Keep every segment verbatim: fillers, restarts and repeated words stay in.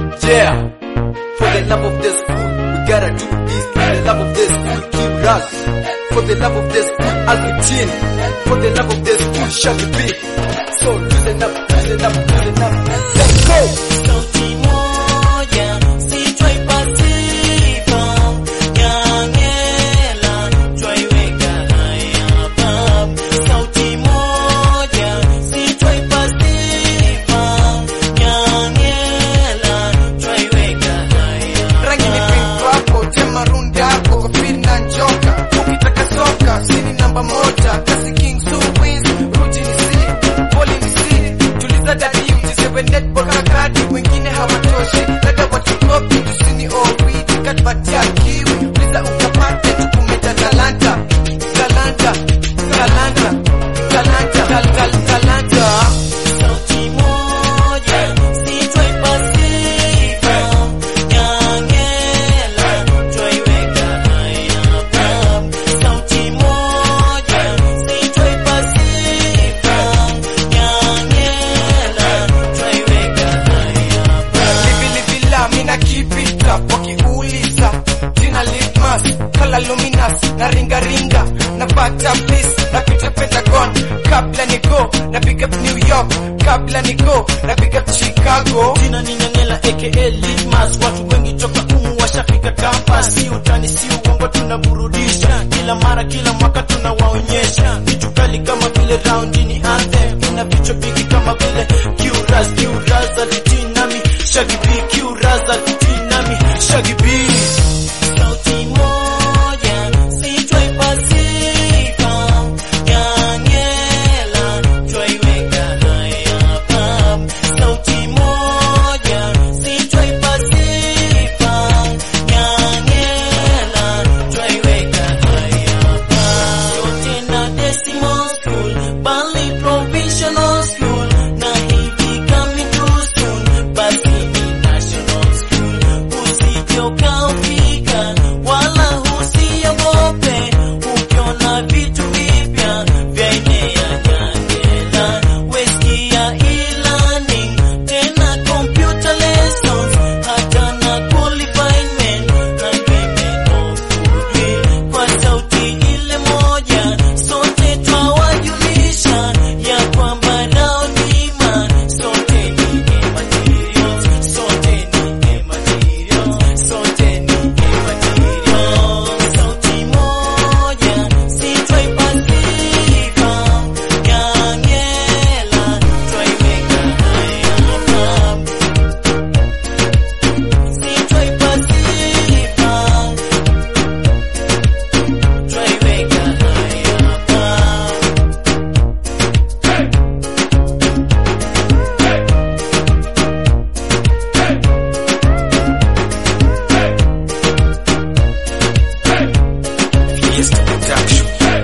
Yeah, for the love of this food, we gotta do this. For the love of this food, keep us. For the love of this food, Albertine. For the love of this food, Shaggy B. So listen up, listen up, listen up. Let's go. Sauti moja sitwa ipatipa Nyangela twaiweka hapa. Sauti moja sitwa ipatipa Nyangela twaiweka hapa. Rangi ni pink wako, tema runda yako, kafiri na njoka. Ukitaka soka, sini namba moja. Kasi King Su wins, Ruji ni C, Poli ni C. Tuliza dadi ujisewe netball kakadi, wengine hawatoshi. Dada watukopi, tusini owi, tikatbatia kiwi. Uliza utapate, tukumeta talanta. Talanta, talanta, talanta, tal, tal, talanta. Sauti moja sitwa ipatipa Nyangela twaiweka hapa. Sauti moja sitwa ipatipa Nyangela twaiweka hapa. Livi livi la mina kipita wakiuliza jina litmas kala luminous na ringa ringa na pata bliss na pita Pentagon kabla ni go na big up New York kabla ni go na big up Chicago. Jina ni Nyangela aka Litmas, watu wengi toka umu washafika campus. Si utani si uongo, tunaburudisha kila mara kila mwaka tunawaonyesha vitu kali kama vile round ni anthem. Ina vichwa vingi kama vile Q-Raz, Q-Raz, Albertine nami Shaggy B, Q-Raz, Albertine nami Shaggy B. Sauti moja sitwa ipatipa Nyangela twaiweka hapa. Sauti moja sitwa ipatipa Nyangela twaiweka hapa. Yote na Decimal School, Bali Provincial School, na hivi coming too soon, basi ni National School. Usije ukaufika wala usiogope, ukiona vitu vipya vya enea Nyangela. Wesikia e-learning, tena computer lessons, hata na qualified men na women of goodwill. Kwa sauti ile moja sote twawajulisha ya kwamba nao ni man, sote ni materials, sote ni materials, sote ni materials. Sauti moja sitwa ipatipa Nyangela twaiweka hapa. Sitwa ipatipa twaiweka hapa. Fiesta Production.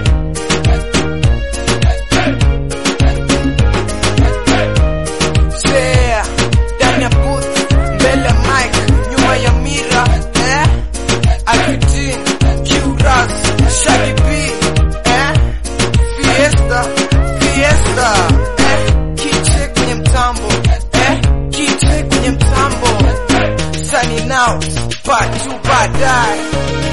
Sea, ndani ya booth, mbele ya mic, nyuma ya mira, eh? Albertine, Q-Raz, Shaggy B, eh? Fiesta, Fiesta, eh? Kiche kwenye mtambo, eh? Kiche kwenye mtambo. Signing out, part two baadaye.